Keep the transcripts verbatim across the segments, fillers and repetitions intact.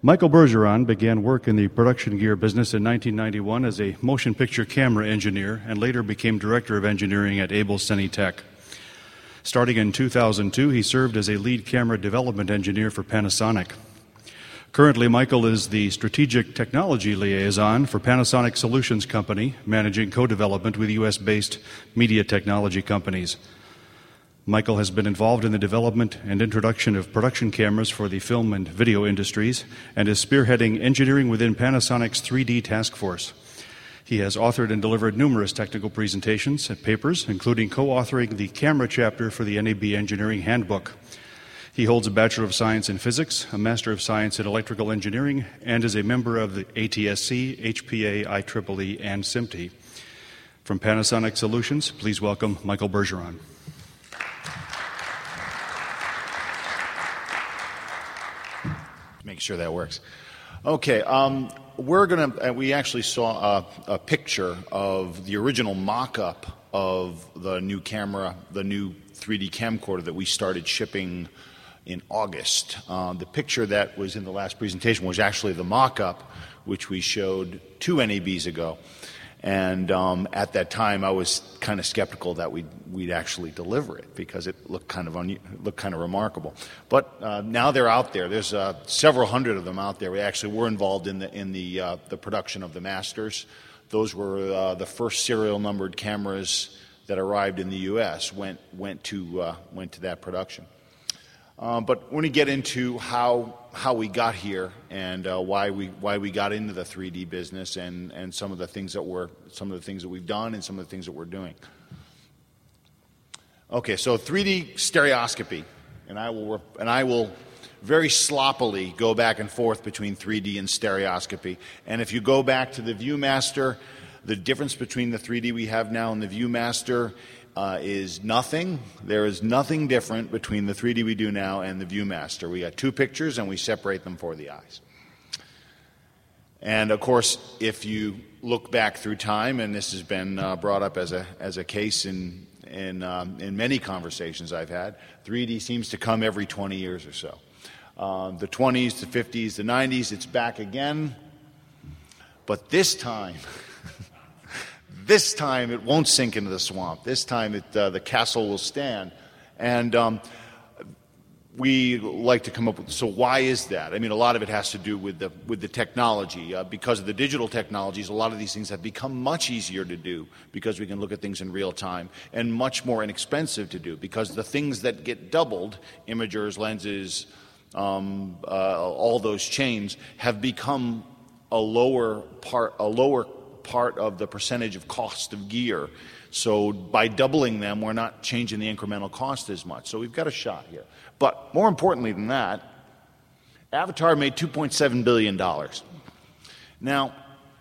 Michael Bergeron began work in the production gear business in nineteen ninety-one as a motion picture camera engineer and later became director of engineering at Able Cinetech. Starting in two thousand two, he served as a lead camera development engineer for Panasonic. Currently, Michael is the strategic technology liaison for Panasonic Solutions Company, managing co-development with U S-based media technology companies. Michael has been involved in the development and introduction of production cameras for the film and video industries and is spearheading engineering within Panasonic's three D task force. He has authored and delivered numerous technical presentations and papers, including co-authoring the camera chapter for the N A B Engineering Handbook. He holds a Bachelor of Science in Physics, a Master of Science in Electrical Engineering, and is a member of the A T S C, H P A, I triple E, and SMPTE. From Panasonic Solutions, please welcome Michael Bergeron. Make sure that works. Okay, um, we're gonna. Uh, we actually saw a, a picture of the original mock-up of the new camera, the new three D camcorder that we started shipping in August. Uh, the picture that was in the last presentation was actually the mock-up, which we showed two N A Bs ago. And um, at that time, I was kind of skeptical that we'd, we'd actually deliver it because it looked kind of un- looked kind of remarkable. But uh, now they're out there. There's uh, several hundred of them out there. We actually were involved in the in the uh, the production of the Masters. Those were uh, the first serial numbered cameras that arrived in the U S went went to uh, went to that production. Um, but when we get into how how we got here and uh, why we why we got into the three D business and, and some of the things that we're some of the things that we've done and some of the things that we're doing. Okay, so three D stereoscopy, and I will and I will very sloppily go back and forth between three D and stereoscopy. And if you go back to the ViewMaster, the difference between the three D we have now and the ViewMaster Uh, is nothing. There is nothing different between the three D we do now and the ViewMaster. We got two pictures and we separate them for the eyes. And of course, if you look back through time, and this has been uh, brought up as a as a case in in um, in many conversations I've had, three D seems to come every twenty years or so. Uh, the twenties, the fifties, the nineties, it's back again. But this time. This time it won't sink into the swamp. This time it, uh, the castle will stand. And um, we like to come up with, so why is that? I mean, a lot of it has to do with the, with the technology. Uh, because of the digital technologies, a lot of these things have become much easier to do because we can look at things in real time, and much more inexpensive to do because the things that get doubled, imagers, lenses, um, uh, all those chains, have become a lower part, a lower part of the percentage of cost of gear. So by doubling them, we're not changing the incremental cost as much. So we've got a shot here. But more importantly than that, Avatar made two point seven billion dollars. Now,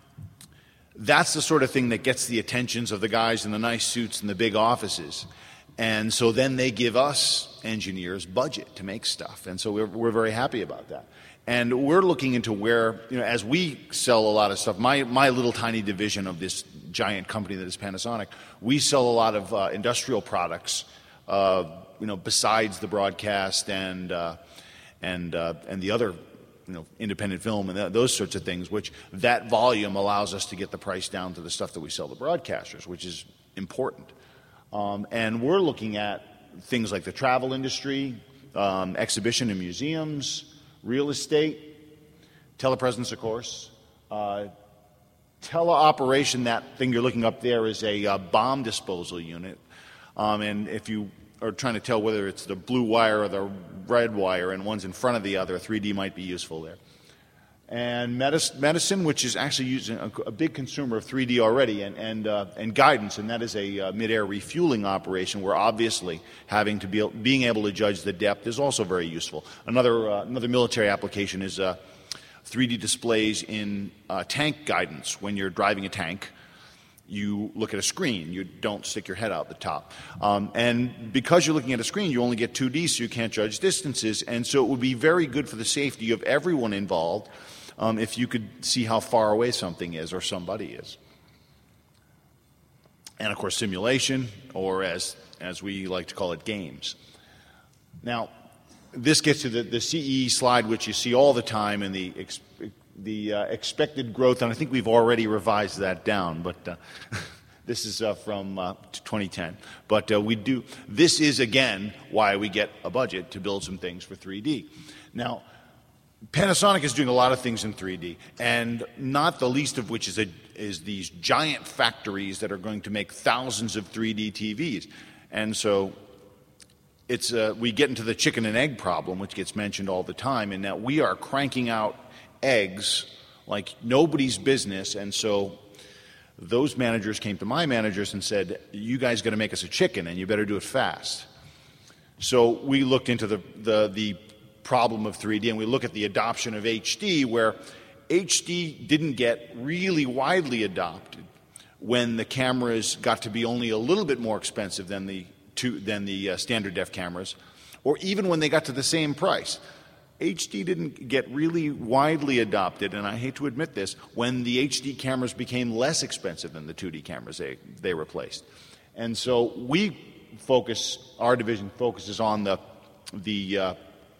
that's the sort of thing that gets the attentions of the guys in the nice suits and the big offices. And so then they give us engineers budget to make stuff. And so we're, we're very happy about that. And we're looking into where, you know, as we sell a lot of stuff, my, my little tiny division of this giant company that is Panasonic, we sell a lot of uh, industrial products, uh, you know, besides the broadcast and uh, and uh, and the other, you know, independent film and th- those sorts of things, which that volume allows us to get the price down to the stuff that we sell to broadcasters, which is important. Um, and we're looking at things like the travel industry, um, exhibition and museums, real estate, telepresence, of course. Uh, teleoperation, that thing you're looking up there is a uh, bomb disposal unit. Um, and if you are trying to tell whether it's the blue wire or the red wire and one's in front of the other, three D might be useful there. And medicine, medicine which is actually using a, a big consumer of three D already, and and, uh, and guidance, and that is a uh, mid-air refueling operation where obviously having to be being able to judge the depth is also very useful. Another uh, another military application is uh, three D displays in uh, tank guidance. When you're driving a tank, you look at a screen. You don't stick your head out the top. Um, and because you're looking at a screen, you only get two D, so you can't judge distances. And so it would be very good for the safety of everyone involved Um, if you could see how far away something is or somebody is. And, of course, simulation, or as, as we like to call it, games. Now, this gets to the, the C E slide, which you see all the time, and the ex, the uh, expected growth, and I think we've already revised that down, but uh, this is uh, from uh, twenty ten. But uh, we do. This is again why we get a budget to build some things for three D. Now, Panasonic is doing a lot of things in three D, and not the least of which is a, is these giant factories that are going to make thousands of three D T Vs, and so. It's, uh, we get into the chicken and egg problem, which gets mentioned all the time, in that we are cranking out eggs like nobody's business. And so those managers came to my managers and said, you guys got to make us a chicken, and you better do it fast. So we looked into the, the, the problem of three D, and we look at the adoption of H D, where H D didn't get really widely adopted when the cameras got to be only a little bit more expensive than the To, than the uh, standard def cameras, or even when they got to the same price. H D didn't get really widely adopted, and I hate to admit this, when the H D cameras became less expensive than the two D cameras they, they replaced. And so we focus, our division focuses on the, the, uh,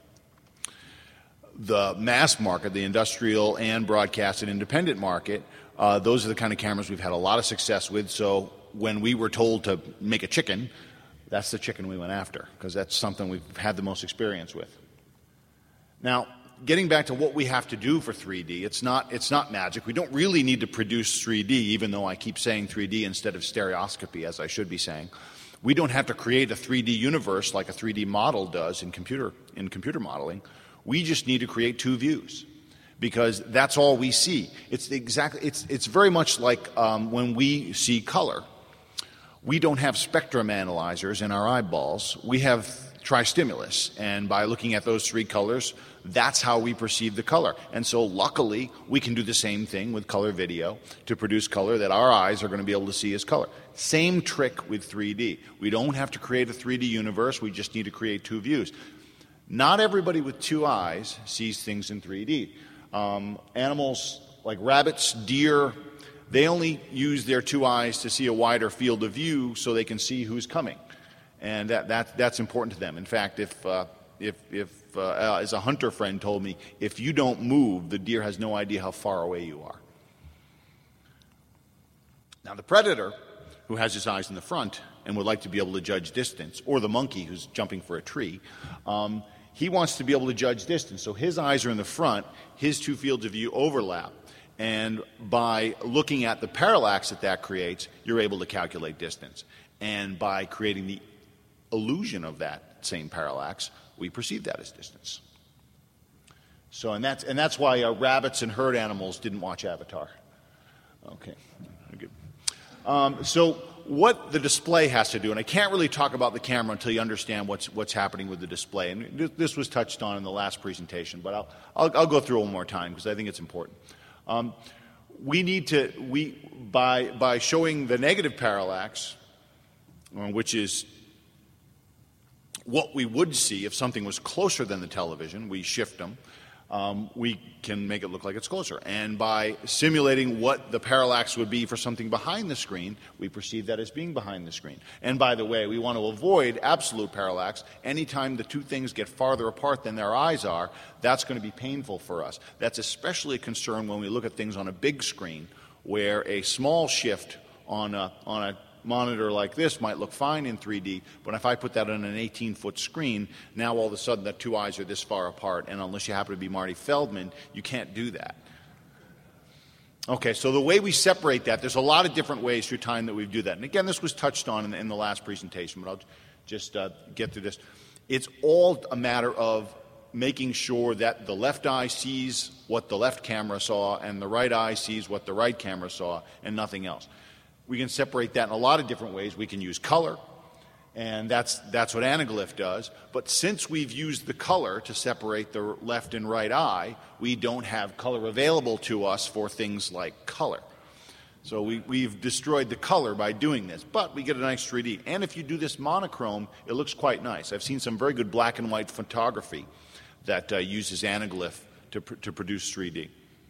the mass market, the industrial and broadcast and independent market. Uh, those are the kind of cameras we've had a lot of success with, so when we were told to make a chicken, that's the chicken we went after, because that's something we've had the most experience with. Now, getting back to what we have to do for three D, it's not, it's not magic. We don't really need to produce three D, even though I keep saying three D instead of stereoscopy, as I should be saying. We don't have to create a three D universe like a three D model does in computer, in computer modeling. We just need to create two views, because that's all we see. It's, the exact, it's, it's very much like um, when we see color. We don't have spectrum analyzers in our eyeballs. We have tristimulus, and by looking at those three colors, that's how we perceive the color. And so luckily, we can do the same thing with color video to produce color that our eyes are going to be able to see as color. Same trick with three D. We don't have to create a three D universe, we just need to create two views. Not everybody with two eyes sees things in three D. Um, animals like rabbits, deer, they only use their two eyes to see a wider field of view so they can see who's coming. And that, that, that's important to them. In fact, if, uh, if, if uh, as a hunter friend told me, if you don't move, the deer has no idea how far away you are. Now, the predator, who has his eyes in the front and would like to be able to judge distance, or the monkey who's jumping for a tree, um, he wants to be able to judge distance. So his eyes are in the front, his two fields of view overlap. And by looking at the parallax that that creates, you're able to calculate distance. And by creating the illusion of that same parallax, we perceive that as distance. So, and that's, and that's why uh, rabbits and herd animals didn't watch Avatar. Okay, good. Um, so what the display has to do, and I can't really talk about the camera until you understand what's, what's happening with the display. And th- this was touched on in the last presentation, but I'll, I'll, I'll go through it one more time because I think it's important. Um, we need to, we, by, by showing the negative parallax, uh, which is what we would see if something was closer than the television, we shift them, um, we can make it look like it's closer. And by simulating what the parallax would be for something behind the screen, we perceive that as being behind the screen. And by the way, we want to avoid absolute parallax. Anytime the two things get farther apart than their eyes are, that's going to be painful for us. That's especially a concern when we look at things on a big screen, where a small shift on a, on a monitor like this might look fine in three D, but if I put that on an eighteen-foot screen, now all of a sudden the two eyes are this far apart, and unless you happen to be Marty Feldman, you can't do that. Okay, so the way we separate that, there's a lot of different ways through time that we do that. And again, this was touched on in the, in the last presentation, but I'll just uh, get through this. It's all a matter of making sure that the left eye sees what the left camera saw and the right eye sees what the right camera saw and nothing else. We can separate that in a lot of different ways. We can use color, and that's, that's what anaglyph does. But since we've used the color to separate the left and right eye, we don't have color available to us for things like color. So we, we've destroyed the color by doing this, but we get a nice three D. And if you do this monochrome, it looks quite nice. I've seen some very good black and white photography that uh, uses anaglyph to, pr- to produce three D.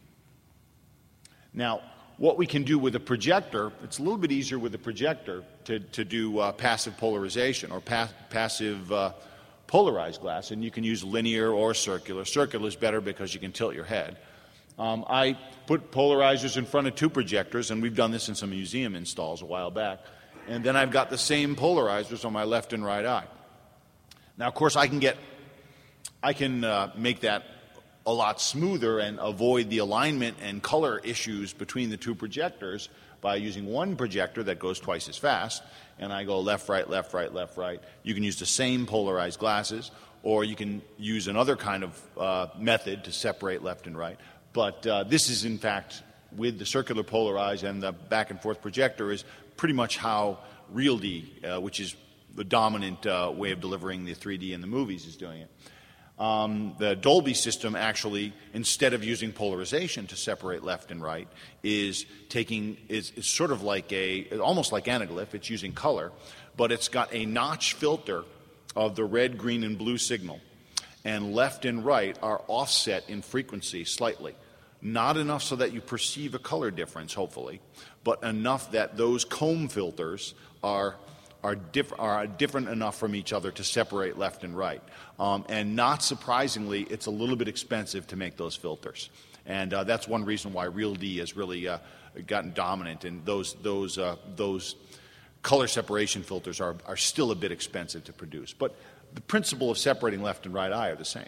Now, what we can do with a projector, it's a little bit easier with a projector to, to do uh, passive polarization or pa- passive uh, polarized glass, and you can use linear or circular. Circular is better because you can tilt your head. Um, I put polarizers in front of two projectors, and we've done this in some museum installs a while back, and then I've got the same polarizers on my left and right eye. Now, of course, I can get, I can uh, make that a lot smoother and avoid the alignment and color issues between the two projectors by using one projector that goes twice as fast, and I go left, right, left, right, left, right. You can use the same polarized glasses, or you can use another kind of uh, method to separate left and right. But uh, this is, in fact, with the circular polarized and the back and forth projector, is pretty much how RealD, uh, which is the dominant uh, way of delivering the three D in the movies, is doing it. Um, the Dolby system actually, instead of using polarization to separate left and right, is taking is, is sort of like a almost like anaglyph. It's using color, but it's got a notch filter of the red, green, and blue signal, and left and right are offset in frequency slightly. Not enough so that you perceive a color difference, hopefully, but enough that those comb filters are are, diff- are different enough from each other to separate left and right. Um, and not surprisingly, it's a little bit expensive to make those filters. And uh, that's one reason why RealD has really uh, gotten dominant. And those, those, uh, those color separation filters are, are still a bit expensive to produce. But the principle of separating left and right eye are the same.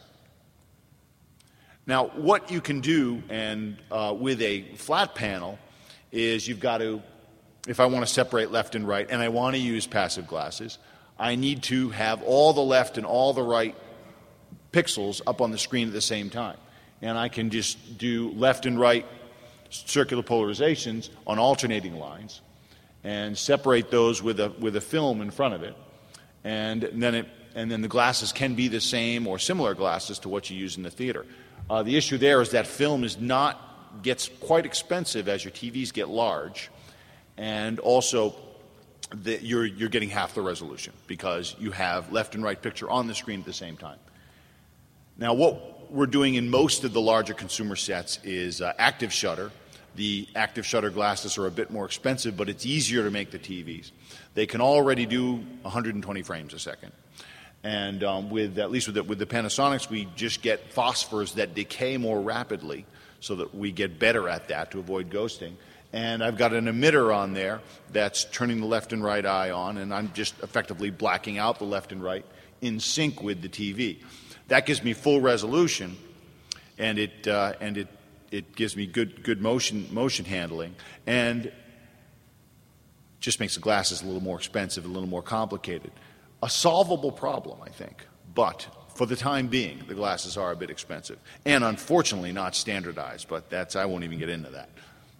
Now, what you can do and uh, with a flat panel is you've got to, if I want to separate left and right and I want to use passive glasses, I need to have all the left and all the right pixels up on the screen at the same time. And I can just do left and right circular polarizations on alternating lines and separate those with a, with a film in front of it. And then, it, and then the glasses can be the same or similar glasses to what you use in the theater. Uh, the issue there is that film is not, gets quite expensive as your T Vs get large. And also, the, you're, you're getting half the resolution because you have left and right picture on the screen at the same time. Now, what we're doing in most of the larger consumer sets is uh, active shutter. The active shutter glasses are a bit more expensive, but it's easier to make the T Vs. They can already do one hundred twenty frames a second. And um, with, at least with the, with the Panasonics, we just get phosphors that decay more rapidly so that we get better at that to avoid ghosting. And I've got an emitter on there that's turning the left and right eye on, and I'm just effectively blacking out the left and right in sync with the T V. That gives me full resolution, and it uh, and it it gives me good good motion motion handling, and just makes the glasses a little more expensive, a little more complicated. A solvable problem, I think, but for the time being, the glasses are a bit expensive, and unfortunately not standardized. But that's I won't even get into that.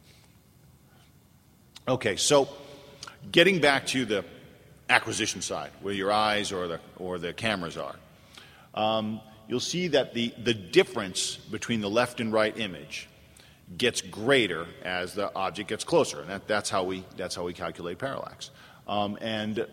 Okay, so getting back to the acquisition side, where your eyes or the or the cameras are, um, you'll see that the, the difference between the left and right image gets greater as the object gets closer, and that, that's how we that's how we calculate parallax. Um, and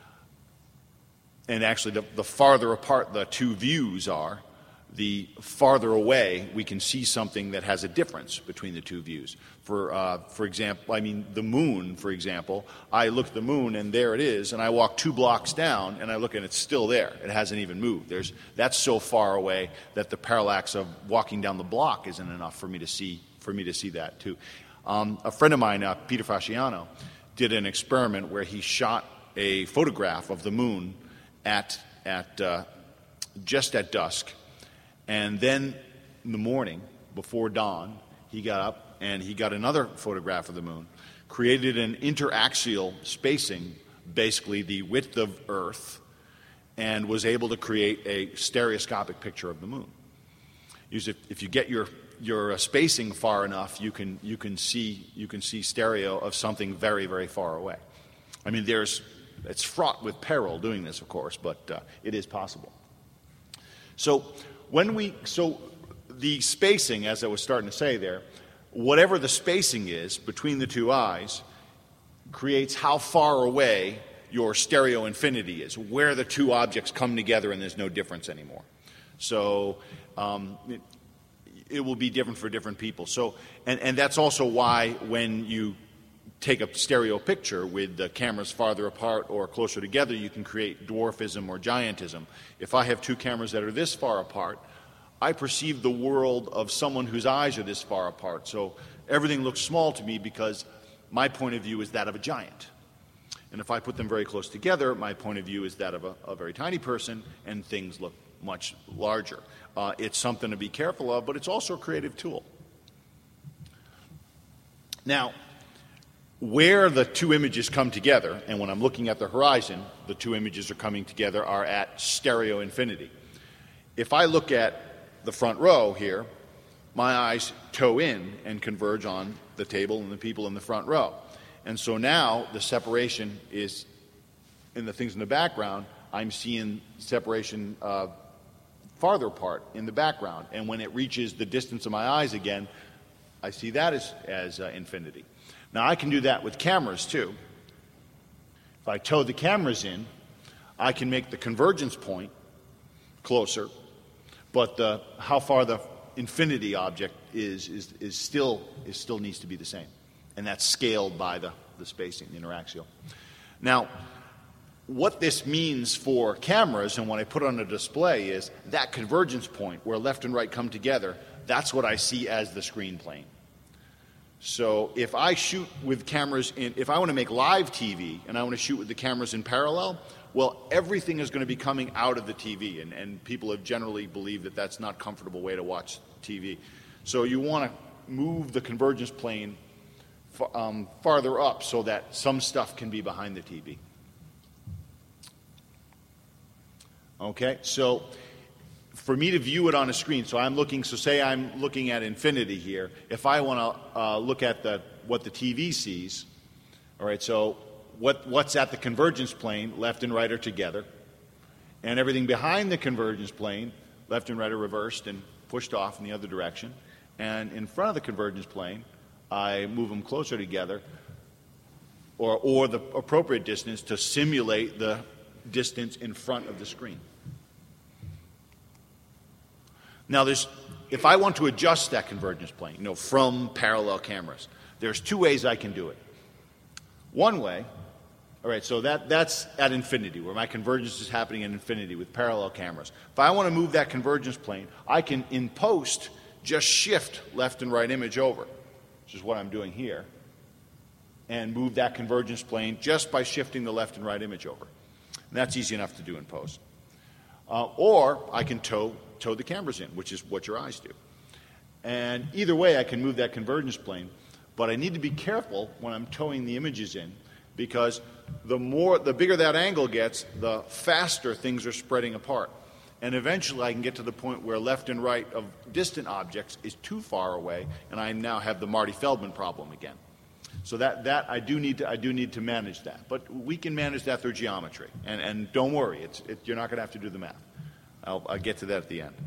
and actually, the, the farther apart the two views are, the farther away we can see something that has a difference between the two views. For, uh, for example, I mean, the moon, for example, I look at the moon and there it is, and I walk two blocks down and I look and it's still there. It hasn't even moved. There's, that's so far away that the parallax of walking down the block isn't enough for me to see, for me to see that too. Um, a friend of mine, uh, Peter Fasciano, did an experiment where he shot a photograph of the moon at, at uh, just at dusk. And then in the morning, before dawn, he got up and he got another photograph of the moon, created an interaxial spacing, basically the width of Earth, and was able to create a stereoscopic picture of the moon. If, if you get your, your spacing far enough, you can, you, can see, you can see stereo of something very, very far away. I mean, there's, it's fraught with peril doing this, of course, but uh, it is possible. So when we, so the spacing, as I was starting to say there, whatever the spacing is between the two eyes creates how far away your stereo infinity is, where the two objects come together and there's no difference anymore. So um, it, it will be different for different people. So, and, and that's also why when you take a stereo picture with the cameras farther apart or closer together, you can create dwarfism or giantism. If I have two cameras that are this far apart, I perceive the world of someone whose eyes are this far apart. So everything looks small to me because my point of view is that of a giant. And if I put them very close together, my point of view is that of a, a very tiny person, and things look much larger. Uh, it's something to be careful of, but it's also a creative tool. Now, where the two images come together, and when I'm looking at the horizon, the two images are coming together, are at stereo infinity. If I look at the front row here, my eyes toe in and converge on the table and the people in the front row. And so now the separation is, in the things in the background, I'm seeing separation uh, farther apart in the background. And when it reaches the distance of my eyes again, I see that as, as uh, infinity. Now I can do that with cameras too. If I toe the cameras in, I can make the convergence point closer, but the, how far the infinity object is, is, is, still, is still needs to be the same. And that's scaled by the, the spacing, the interaxial. Now, what this means for cameras, and when I put it on a display, is that convergence point where left and right come together, that's what I see as the screen plane. So if I shoot with cameras in, if I want to make live T V and I want to shoot with the cameras in parallel, well, everything is going to be coming out of the T V, and, and people have generally believed that that's not a comfortable way to watch T V. So you want to move the convergence plane f- um, farther up so that some stuff can be behind the T V. Okay, so for me to view it on a screen, so I'm looking, so say I'm looking at infinity here. If I want to uh, look at the what the T V sees, all right, so what what's at the convergence plane, left and right are together, and everything behind the convergence plane, left and right are reversed and pushed off in the other direction, and in front of the convergence plane, I move them closer together, or or the appropriate distance to simulate the distance in front of the screen. Now, there's, if I want to adjust that convergence plane, you know, from parallel cameras, there's two ways I can do it. One way, all right, so that, that's at infinity, where my convergence is happening at infinity with parallel cameras. If I want to move that convergence plane, I can, in post, just shift left and right image over, which is what I'm doing here, and move that convergence plane just by shifting the left and right image over. And that's easy enough to do in post. Uh, or I can toe, toe the cameras in, which is what your eyes do. And either way, I can move that convergence plane, but I need to be careful when I'm towing the images in, because the more, the bigger that angle gets, the faster things are spreading apart. And eventually I can get to the point where left and right of distant objects is too far away, and I now have the Marty Feldman problem again. So that, that I do need to I do need to manage that, but we can manage that through geometry. And and don't worry, it's it, you're not going to have to do the math. I'll, I'll get to that at the end.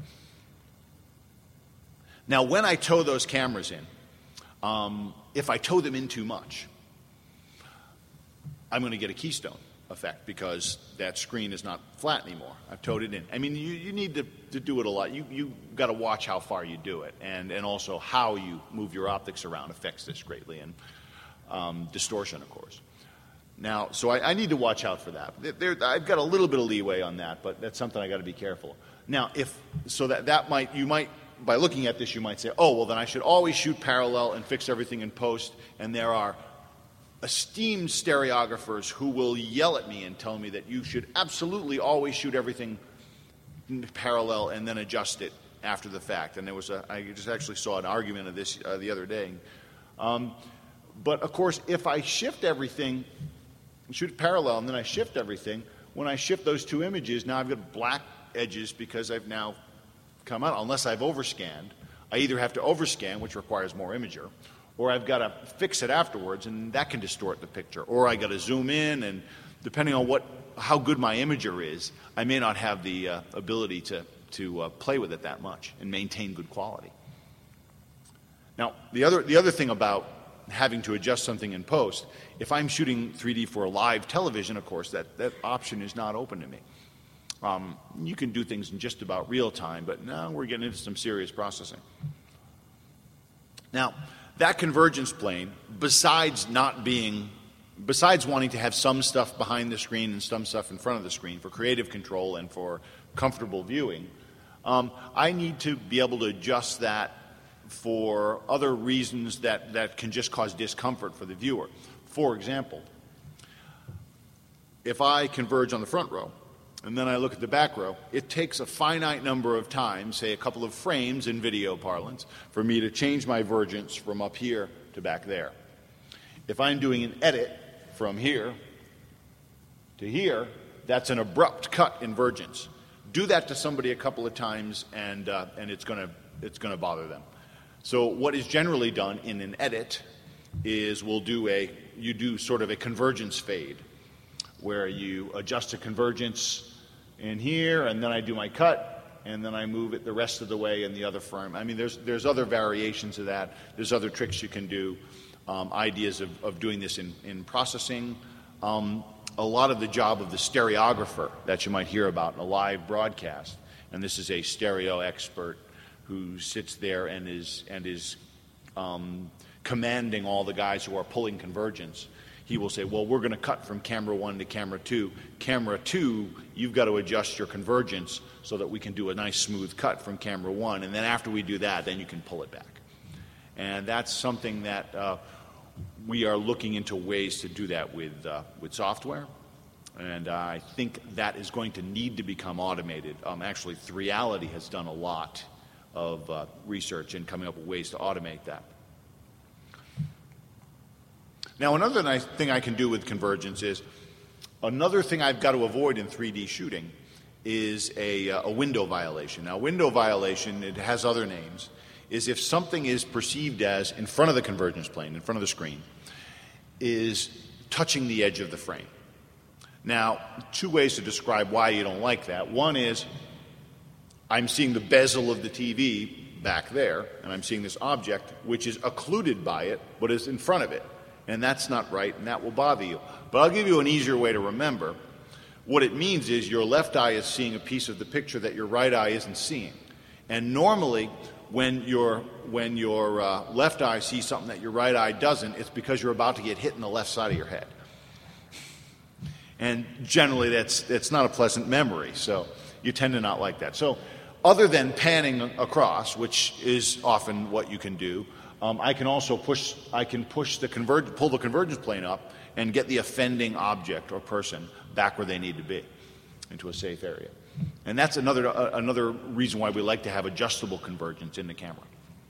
Now, when I tow those cameras in, um, if I tow them in too much, I'm going to get a keystone effect because that screen is not flat anymore. I've towed it in. I mean, you, you need to, to do it a lot. You you got to watch how far you do it, and and also how you move your optics around affects this greatly. And Um, distortion, of course. Now, so I, I need to watch out for that. There, I've got a little bit of leeway on that, but that's something I got to be careful. Now, if so, that that might you might by looking at this, you might say, oh, well, then I should always shoot parallel and fix everything in post. And there are esteemed stereographers who will yell at me and tell me that you should absolutely always shoot everything in parallel and then adjust it after the fact. And there was a I just actually saw an argument of this uh, the other day. Um, But, of course, if I shift everything, shoot parallel, and then I shift everything, when I shift those two images, now I've got black edges because I've now come out. Unless I've overscanned, I either have to overscan, which requires more imager, or I've got to fix it afterwards, and that can distort the picture. Or I got to zoom in, and depending on what, how good my imager is, I may not have the uh, ability to, to uh, play with it that much and maintain good quality. Now, the other, the other thing about having to adjust something in post, if I'm shooting three D for a live television, of course, that, that option is not open to me. Um, you can do things in just about real time, but now we're getting into some serious processing. Now, That convergence plane, besides not being, besides wanting to have some stuff behind the screen and some stuff in front of the screen for creative control and for comfortable viewing, um, I need to be able to adjust that for other reasons that, that can just cause discomfort for the viewer. For example, if I converge on the front row and then I look at the back row, it takes a finite number of times, say a couple of frames in video parlance, for me to change my vergence from up here to back there. If I'm doing an edit from here to here, that's an abrupt cut in vergence. Do that to somebody a couple of times and, uh, and it's going to it's going to bother them. So what is generally done in an edit is we'll do a, you do sort of a convergence fade where you adjust a convergence in here and then I do my cut and then I move it the rest of the way in the other frame. I mean, there's, there's other variations of that. There's other tricks you can do, um, ideas of, of doing this in, in processing. Um, a lot of the job of the stereographer that you might hear about in a live broadcast, and this is a stereo expert who sits there and is, and is um, commanding all the guys who are pulling convergence. He will say, well, we're going to cut from camera one to camera two. Camera two, you've got to adjust your convergence so that we can do a nice smooth cut from camera one. And then after we do that, then you can pull it back. And that's something that uh, we are looking into ways to do that with, uh, with software. And uh, I think that is going to need to become automated. Um, actually, Threality has done a lot of uh, research in coming up with ways to automate that. Now, another nice thing I can do with convergence is, another thing I've got to avoid in three D shooting is a, a window violation. Now, window violation, it has other names, is if something is perceived as in front of the convergence plane, in front of the screen, is touching the edge of the frame. Now, two ways to describe why you don't like that. One is, I'm seeing the bezel of the T V back there, and I'm seeing this object which is occluded by it, but is in front of it. And that's not right, and that will bother you. But I'll give you an easier way to remember. What it means is your left eye is seeing a piece of the picture that your right eye isn't seeing. And normally, when your, when your uh, left eye sees something that your right eye doesn't, it's because you're about to get hit in the left side of your head. And generally, that's, that's not a pleasant memory, so you tend to not like that. So other than panning across, which is often what you can do, Um, I can also push, I can push the converge, pull the convergence plane up and get the offending object or person back where they need to be, into a safe area. And that's another, uh, another reason why we like to have adjustable convergence in the camera.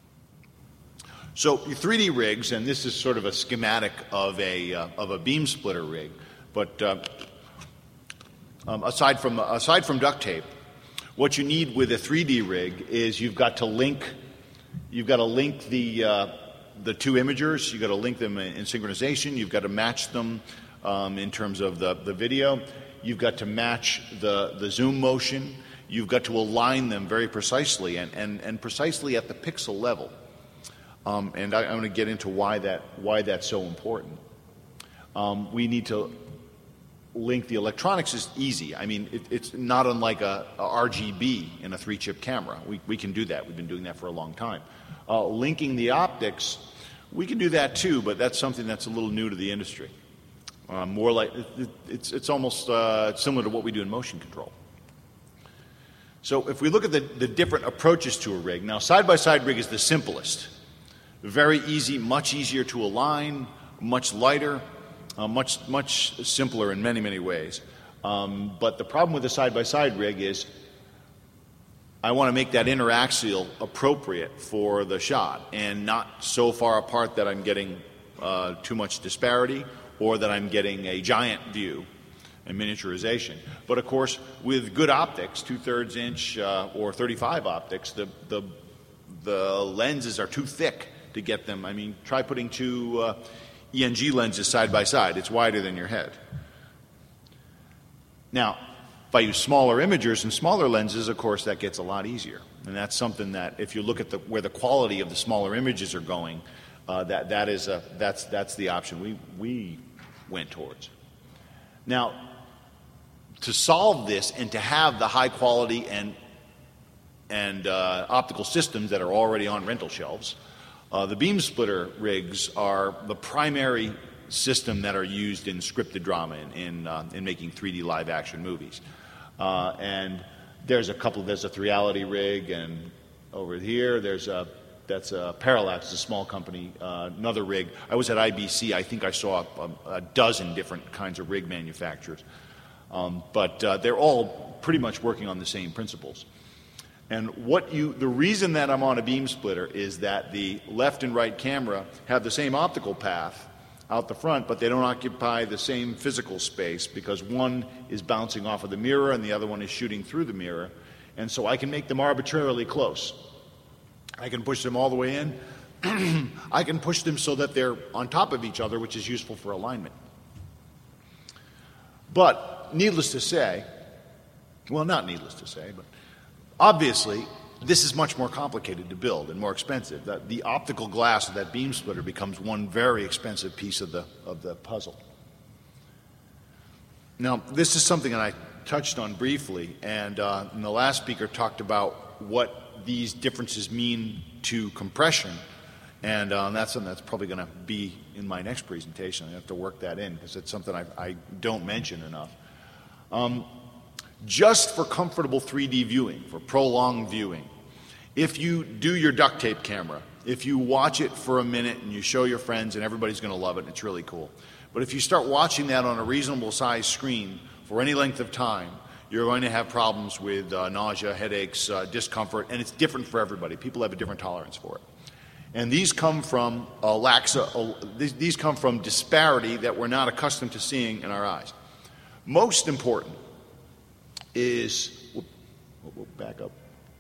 So three D rigs, and this is sort of a schematic of a, uh, of a beam splitter rig, but uh, um, aside from, aside from duct tape, what you need with a three D rig is you've got to link You've got to link the, uh, the two imagers. You've got to link them in, in synchronization. You've got to match them um, in terms of the, the video. You've got to match the, the zoom motion. You've got to align them very precisely and, and, and precisely at the pixel level. Um, and I, I'm going to get into why, that, why that's so important. Um, we need to link the electronics is easy. I mean, it, it's not unlike a, a R G B in a three-chip camera. We, we can do that. We've been doing that for a long time. Uh, linking the optics, we can do that too, but that's something that's a little new to the industry. Uh, more like, it, it's, it's almost uh, similar to what we do in motion control. So if we look at the, the different approaches to a rig, now side-by-side rig is the simplest. Very easy, much easier to align, much lighter. Uh, much, much simpler in many, many ways. Um, but the problem with the side-by-side rig is I want to make that interaxial appropriate for the shot and not so far apart that I'm getting uh, too much disparity or that I'm getting a giant view and miniaturization. But of course, with good optics, two-thirds inch uh, or thirty-five optics, the, the, the lenses are too thick to get them. I mean, try putting two uh, E N G lenses side by side. It's wider than your head. Now, if I use smaller imagers and smaller lenses, of course, that gets a lot easier. And that's something that, if you look at the, where the quality of the smaller images are going, uh, that, that is a, that's, that's the option we, we went towards. Now, to solve this and to have the high quality and, and uh, optical systems that are already on rental shelves, Uh, the beam splitter rigs are the primary system that are used in scripted drama in, in, uh, in making three D live action movies. Uh, and there's a couple, there's a three-reality rig, and over here there's a, that's a Parallax, a small company, uh, another rig. I was at I B C, I think I saw a, a dozen different kinds of rig manufacturers. Um, but uh, they're all pretty much working on the same principles. And what you, the reason that I'm on a beam splitter is that the left and right camera have the same optical path out the front, but they don't occupy the same physical space because one is bouncing off of the mirror and the other one is shooting through the mirror. And so I can make them arbitrarily close. I can push them all the way in. I can push them so that they're on top of each other, which is useful for alignment. But needless to say, well, not needless to say, but obviously this is much more complicated to build and more expensive. The, the optical glass of that beam splitter becomes one very expensive piece of the, of the puzzle. Now, this is something that I touched on briefly, and, uh, and the last speaker talked about what these differences mean to compression, and uh, that's something that's probably going to be in my next presentation. I have to work that in because it's something I, I don't mention enough. Um, just for comfortable three D viewing, for prolonged viewing, if you do your duct tape camera, if you watch it for a minute and you show your friends and everybody's going to love it and it's really cool. But if you start watching that on a reasonable size screen for any length of time, you're going to have problems with uh, nausea, headaches, uh, discomfort, and it's different for everybody. People have a different tolerance for it. And these come from a lax, uh, these, these come from disparity that we're not accustomed to seeing in our eyes. Most important is, whoop, whoop, whoop, back up.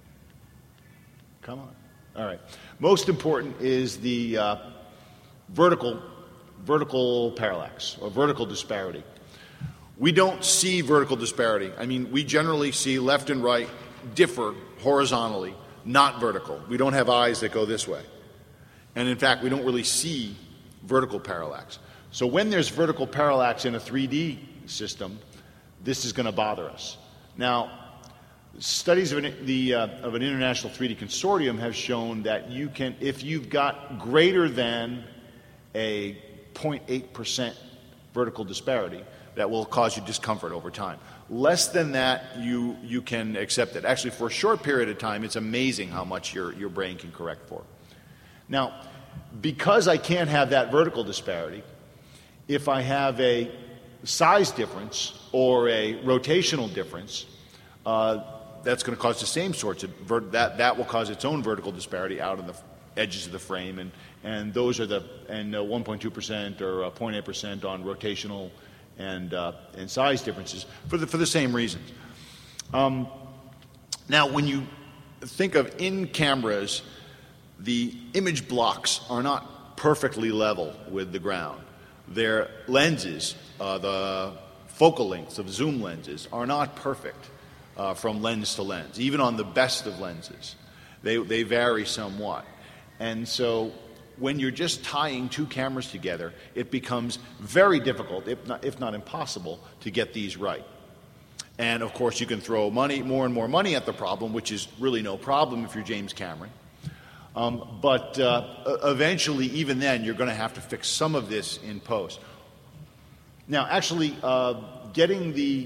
Come on. All right. Most important is the uh, vertical, vertical parallax or vertical disparity. We don't see vertical disparity. I mean, we generally see left and right differ horizontally, not vertical. We don't have eyes that go this way. And in fact, we don't really see vertical parallax. So when there's vertical parallax in a three D system, this is going to bother us. Now, studies of an, the, uh, of an international three D consortium have shown that you can, if you've got greater than a zero point eight percent vertical disparity, that will cause you discomfort over time. Less than that, you, you can accept it. Actually, for a short period of time, it's amazing how much your, your brain can correct for. Now, because I can't have that vertical disparity, if I have a size difference or a rotational difference, uh, that's going to cause the same sorts of, ver- that, that will cause its own vertical disparity out in the edges of the frame, and, and those are the, and uh, one point two percent or uh, zero point eight percent on rotational and, uh, and size differences for the, for the same reasons. Um, now, when you think of in cameras, the image blocks are not perfectly level with the ground. Their lenses, uh, the focal lengths of zoom lenses, are not perfect uh, from lens to lens, even on the best of lenses. They, they vary somewhat. And so when you're just tying two cameras together, it becomes very difficult, if not, if not impossible, to get these right. And of course, you can throw money, more and more money at the problem, which is really no problem if you're James Cameron. Um, but uh, eventually, even then, you're going to have to fix some of this in post. Now, actually, uh, getting the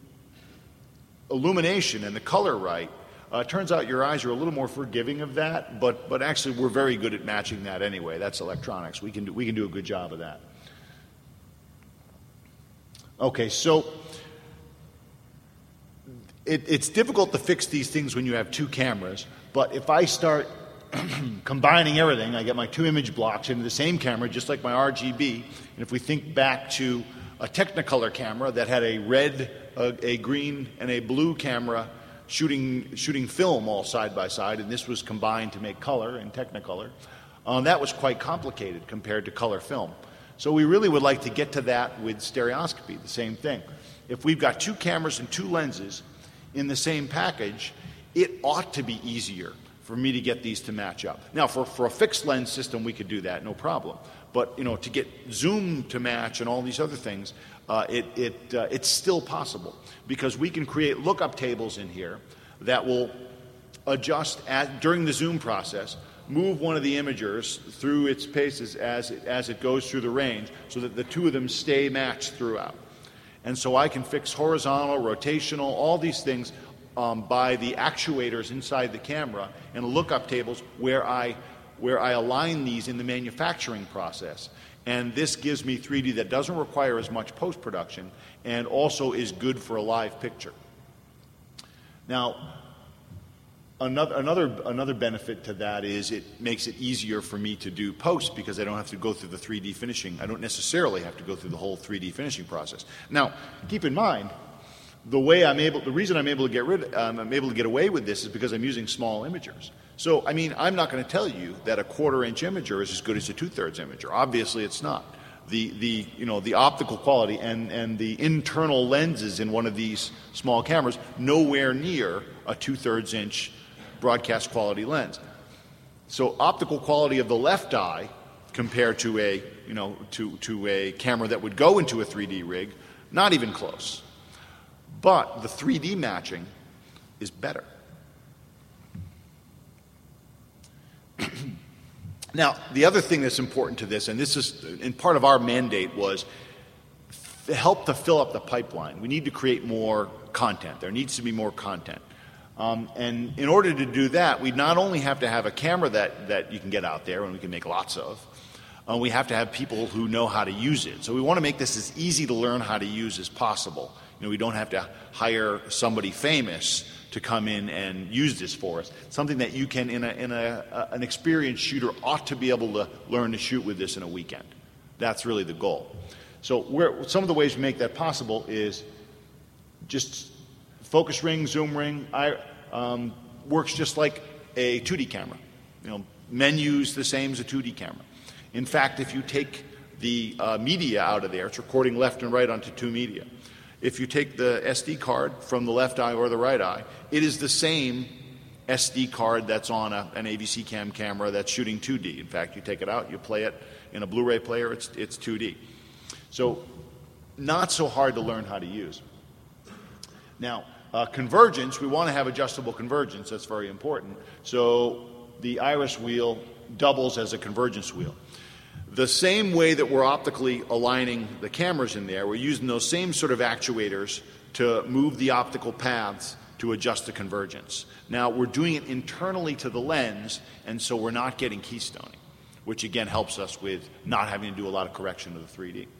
illumination and the color right, uh, turns out your eyes are a little more forgiving of that, but, but actually we're very good at matching that anyway. That's electronics. We can do, we can do a good job of that. Okay, so it, it's difficult to fix these things when you have two cameras, but if I start combining everything, I get my two image blocks into the same camera, just like my R G B. And if we think back to a Technicolor camera that had a red, a, a green, and a blue camera shooting shooting film all side by side, and this was combined to make color in Technicolor, um, that was quite complicated compared to color film. So we really would like to get to that with stereoscopy, the same thing. If we've got two cameras and two lenses in the same package, it ought to be easier for me to get these to match up. Now, for, for a fixed lens system, we could do that, no problem. But, you know, to get zoom to match and all these other things, uh, it, it, uh, it's still possible because we can create lookup tables in here that will adjust at, during the zoom process move one of the imagers through its paces as it, as it goes through the range so that the two of them stay matched throughout. And so I can fix horizontal, rotational, all these things um, by the actuators inside the camera and lookup tables where I, where I align these in the manufacturing process. And this gives me three D that doesn't require as much post-production and also is good for a live picture. Now, another, another, another benefit to that is it makes it easier for me to do post because I don't have to go through the three D finishing. I don't necessarily have to go through the whole three D finishing process. Now, keep in mind, the way I'm able, the reason I'm able to get rid, um, I'm able to get away with this is because I'm using small imagers. So, I mean, I'm not going to tell you that a quarter-inch imager is as good as a two-thirds imager. Obviously, it's not. The, the, you know, the optical quality and, and the internal lenses in one of these small cameras nowhere near a two-thirds inch broadcast quality lens. So, optical quality of the left eye compared to a, you know, to, to a camera that would go into a three D rig, not even close. But the three D matching is better. Now, the other thing that's important to this, and this is, and part of our mandate was to help to fill up the pipeline. We need to create more content. There needs to be more content. Um, and in order to do that, we not only have to have a camera that, that you can get out there and we can make lots of, uh, we have to have people who know how to use it. So we want to make this as easy to learn how to use as possible. You know, we don't have to hire somebody famous to come in and use this for us. Something that you can, in, a, in a, uh, an experienced shooter, ought to be able to learn to shoot with this in a weekend. That's really the goal. So where, some of the ways we make that possible is just focus ring, zoom ring, I, um, works just like a two D camera. You know, menus the same as a two D camera. In fact, if you take the uh, media out of there, it's recording left and right onto two media. If you take the S D card from the left eye or the right eye, it is the same S D card that's on a, an A V C cam camera that's shooting two D. In fact, you take it out, you play it in a Blu-ray player, it's, it's two D. So not so hard to learn how to use. Now, uh, convergence, we want to have adjustable convergence. That's very important. So the iris wheel doubles as a convergence wheel. The same way that we're optically aligning the cameras in there, we're using those same sort of actuators to move the optical paths to adjust the convergence. Now, we're doing it internally to the lens, and so we're not getting keystoning, which again helps us with not having to do a lot of correction of the three D.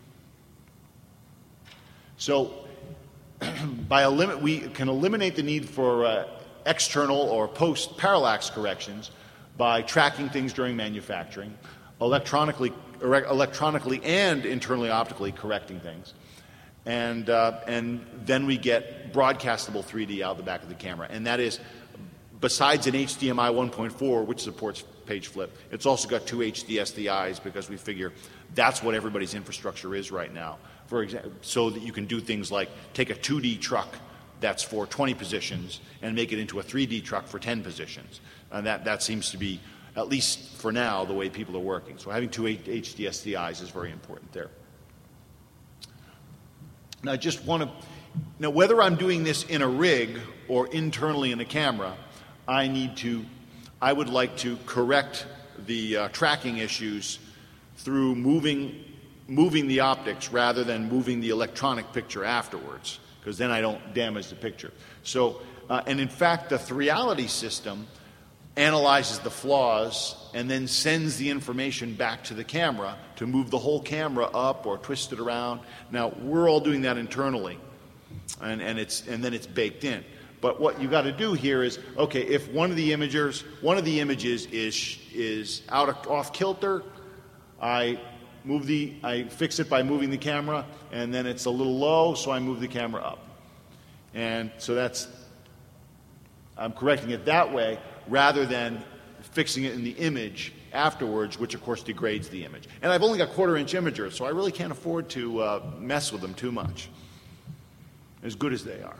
So by elim- we can eliminate the need for uh, external or post-parallax corrections by tracking things during manufacturing, electronically, electronically and internally optically correcting things. And, uh, and then we get broadcastable three D out the back of the camera. And that is, besides an H D M I one point four, which supports page flip, it's also got two H D S D Is because we figure that's what everybody's infrastructure is right now. For example, so that you can do things like take a two D truck that's for twenty positions and make it into a three D truck for ten positions. And that, that seems to be, at least for now, the way people are working. So having two H D S D Is is very important there. Now I just want to, now whether I'm doing this in a rig or internally in a camera, I need to, I would like to correct the uh, tracking issues through moving, moving the optics rather than moving the electronic picture afterwards, because then I don't damage the picture. So, uh, and in fact, the Threality system analyzes the flaws and then sends the information back to the camera to move the whole camera up or twist it around. Now, we're all doing that internally, and, and, it's, and then it's baked in. But what you got to do here is, okay, if one of the imagers, one of the images is, is out of, off kilter, I move the, I fix it by moving the camera, and then it's a little low, so I move the camera up. And so that's, I'm correcting it that way, rather than fixing it in the image afterwards, which of course degrades the image. And I've only got quarter-inch imagers, so I really can't afford to uh, mess with them too much, as good as they are.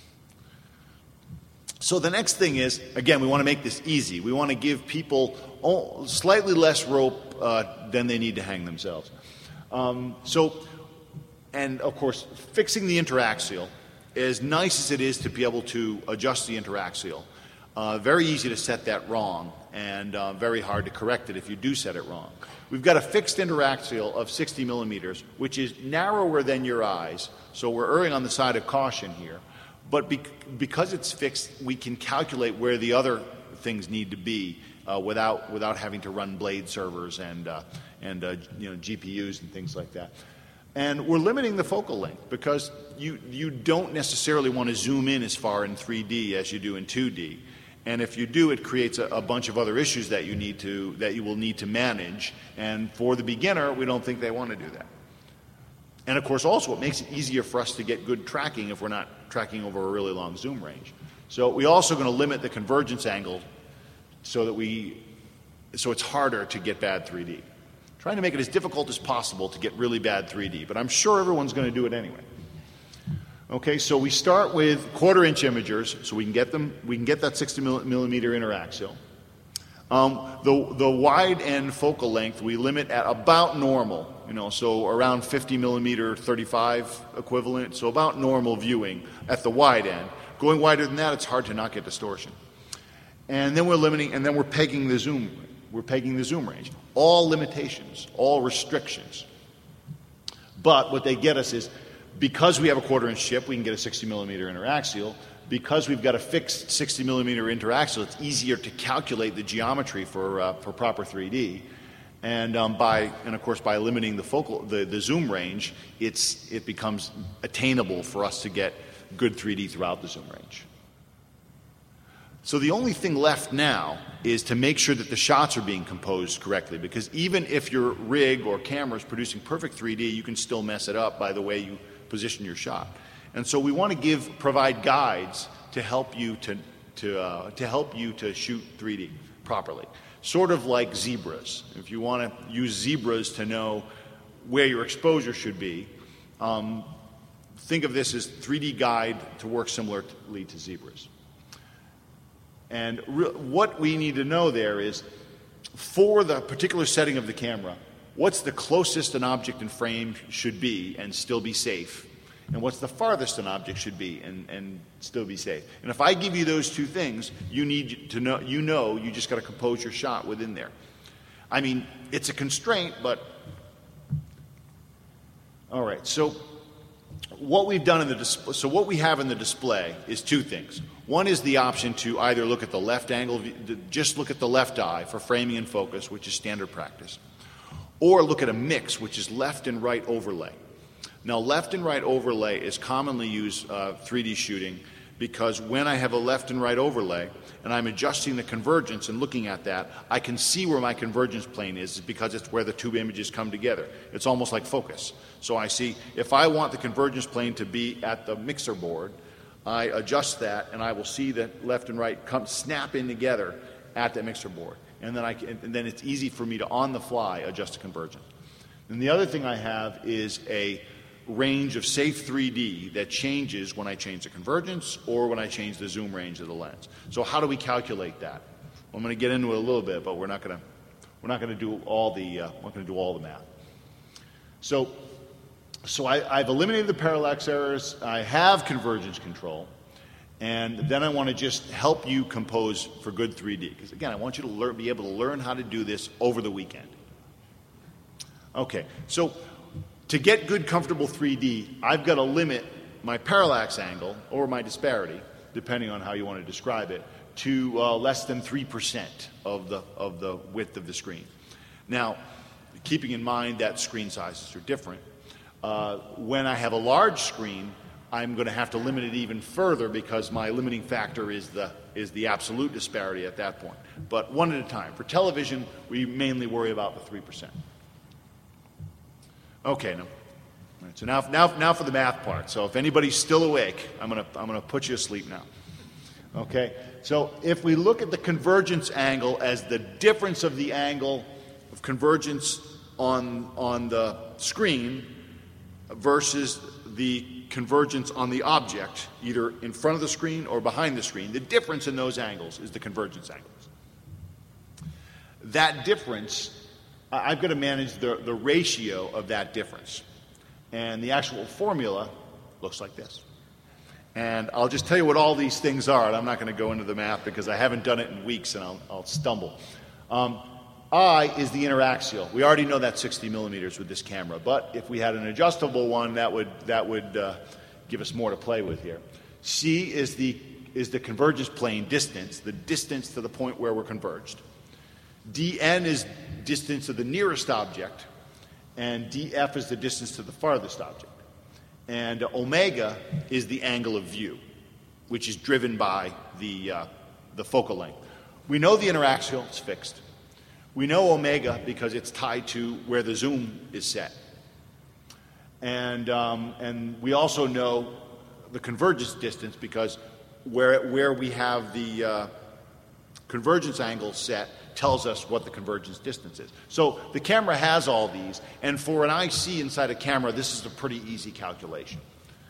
So the next thing is, again, we want to make this easy. We want to give people slightly less rope uh, than they need to hang themselves. Um, so, and of course, fixing the interaxial, as nice as it is to be able to adjust the interaxial, Uh, very easy to set that wrong and uh, very hard to correct it if you do set it wrong. We've got a fixed interaxial of sixty millimeters, which is narrower than your eyes, so we're erring on the side of caution here. But be- because it's fixed, we can calculate where the other things need to be uh, without without having to run blade servers and uh, and uh, you know G P Us and things like that. And we're limiting the focal length because you you don't necessarily want to zoom in as far in three D as you do in two D. And if you do, it creates a, a bunch of other issues that you need to that you will need to manage. And for the beginner, we don't think they want to do that. And of course, also it makes it easier for us to get good tracking if we're not tracking over a really long zoom range. So we're also going to limit the convergence angle so that we so it's harder to get bad three D. Trying to make it as difficult as possible to get really bad three D, but I'm sure everyone's going to do it anyway. Okay, so we start with quarter inch imagers, so we can get them. We can get that sixty millimeter interaxial. Um, the the wide end focal length we limit at about normal, you know, so around fifty millimeter, thirty-five equivalent, so about normal viewing at the wide end. Going wider than that, it's hard to not get distortion. And then we're limiting, and then we're pegging the zoom. We're pegging the zoom range. All limitations, all restrictions. But what they get us is, because we have a quarter inch chip, we can get a sixty millimeter interaxial. Because we've got a fixed sixty millimeter interaxial, it's easier to calculate the geometry for uh, for proper three D. And um, by and of course by limiting the focal the, the zoom range, it's it becomes attainable for us to get good three D throughout the zoom range. So the only thing left now is to make sure that the shots are being composed correctly, because even if your rig or camera is producing perfect three D, you can still mess it up by the way you position your shot. And so we want to give provide guides to help you to to uh, to help you to shoot three D properly. Sort of like zebras. If you want to use zebras to know where your exposure should be, um, think of this as three D guide to work similarly to zebras. And re- what we need to know there is, for the particular setting of the camera, what's the closest an object in frame should be and still be safe, and what's the farthest an object should be and, and still be safe. And if I give you those two things, you need to know, you know, you just got to compose your shot within there. I mean, it's a constraint, but all right. So what we've done in the display, so what we have in the display is two things. One is the option to either look at the left angle, just look at the left eye for framing and focus, which is standard practice, or look at a mix, which is left and right overlay. Now, left and right overlay is commonly used uh, three D shooting because when I have a left and right overlay and I'm adjusting the convergence and looking at that, I can see where my convergence plane is because it's where the two images come together. It's almost like focus. So I see if I want the convergence plane to be at the mixer board, I adjust that and I will see that left and right come snap in together at the mixer board. And then, I can, and then it's easy for me to, on the fly, adjust the convergence. And the other thing I have is a range of safe three D that changes when I change the convergence or when I change the zoom range of the lens. So how do we calculate that? Well, I'm going to get into it a little bit, but we're not going to we're not going to do all the uh, we're not going to do all the math. So so I, I've eliminated the parallax errors. I have convergence control, and then I want to just help you compose for good three D, because again, I want you to learn, be able to learn how to do this over the weekend. Okay, so to get good, comfortable three D, I've got to limit my parallax angle or my disparity, depending on how you want to describe it, to uh, less than three percent of the, of the width of the screen. Now, keeping in mind that screen sizes are different, uh, when I have a large screen, I'm going to have to limit it even further because my limiting factor is the, is the absolute disparity at that point. But one at a time. For television, we mainly worry about the three percent. Okay, now, all right, so now, now, now for the math part. So if anybody's still awake, I'm going to I'm going to put you asleep now. Okay, so if we look at the convergence angle as the difference of the angle of convergence on on the screen versus the convergence on the object, either in front of the screen or behind the screen, the difference in those angles is the convergence angles. That difference, I've got to manage the, the ratio of that difference. And the actual formula looks like this. And I'll just tell you what all these things are, and I'm not going to go into the math because I haven't done it in weeks and I'll, I'll stumble. Um, I is the interaxial. We already know that's sixty millimeters with this camera, but if we had an adjustable one, that would, that would uh, give us more to play with here. C is the, is the convergence plane distance, the distance to the point where we're converged. dn is distance to the nearest object, and df is the distance to the farthest object. And omega is the angle of view, which is driven by the, uh, the focal length. We know the interaxial is fixed. We know omega because it's tied to where the zoom is set. And, um, and we also know the convergence distance because where, where we have the uh, convergence angle set tells us what the convergence distance is. So the camera has all these, and for an I C inside a camera, this is a pretty easy calculation.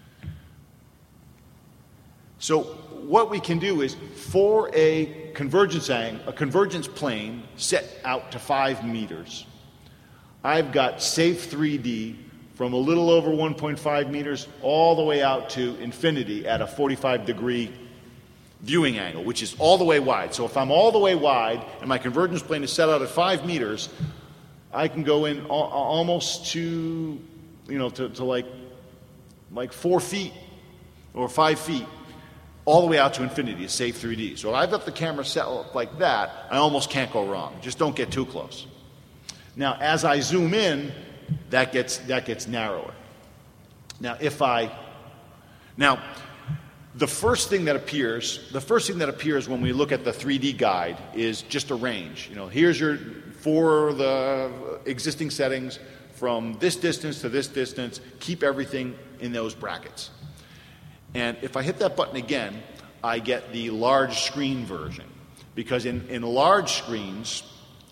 So what we can do is, for a convergence angle, a convergence plane set out to five meters, I've got safe three D from a little over one point five meters all the way out to infinity at a forty-five degree viewing angle, which is all the way wide. So if I'm all the way wide and my convergence plane is set out at five meters, I can go in al almost to, you know, to, to like, like four feet or five feet, all the way out to infinity, a safe three D. So if I've got the camera set up like that, I almost can't go wrong. Just don't get too close. Now, as I zoom in, that gets, that gets narrower. Now, if I, now, the first thing that appears, the first thing that appears when we look at the three D guide is just a range. You know, here's your, for the existing settings, from this distance to this distance, keep everything in those brackets. And if I hit that button again, I get the large screen version. Because in, in large screens,